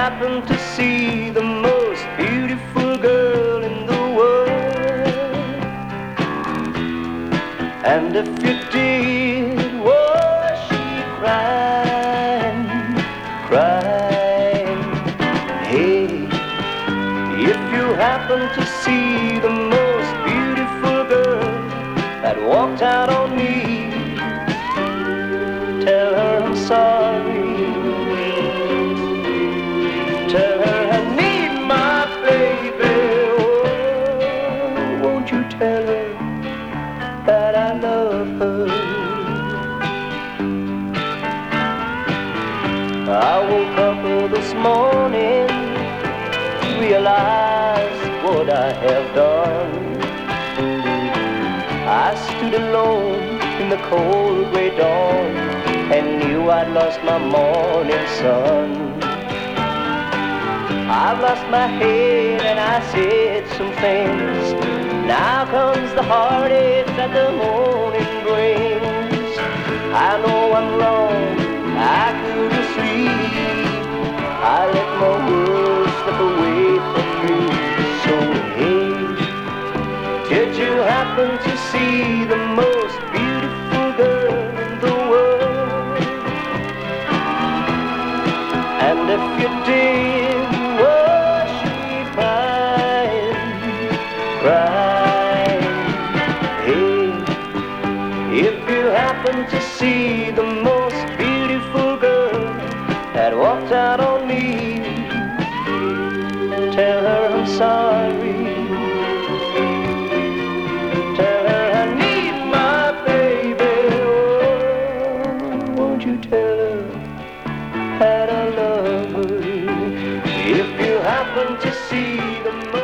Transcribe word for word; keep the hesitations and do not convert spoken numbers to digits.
happen to see the most beautiful girl in the world, and if you did, was she crying, crying? Hey, if you happen to see the most beautiful girl that walked out on me, tell her I'm sorry. Tell her I need my baby. Oh, won't you tell her that I love her? I woke up this morning, realized what I have done. I stood alone in the cold gray dawn and knew I'd lost my morning sun. I've lost my head and I said some things. Now comes the heartache that the morning brings. I know I'm wrong, I couldn't sleep. I let my world slip away from me. So hey, did you happen to see the most beautiful girl in the world? And if you did, was she crying, crying? Hey, if you happen to see the most beautiful girl that walked out on me, tell her I'm sorry. Tell her I need my baby. Oh, won't you tell her that I love her? If you happen to see the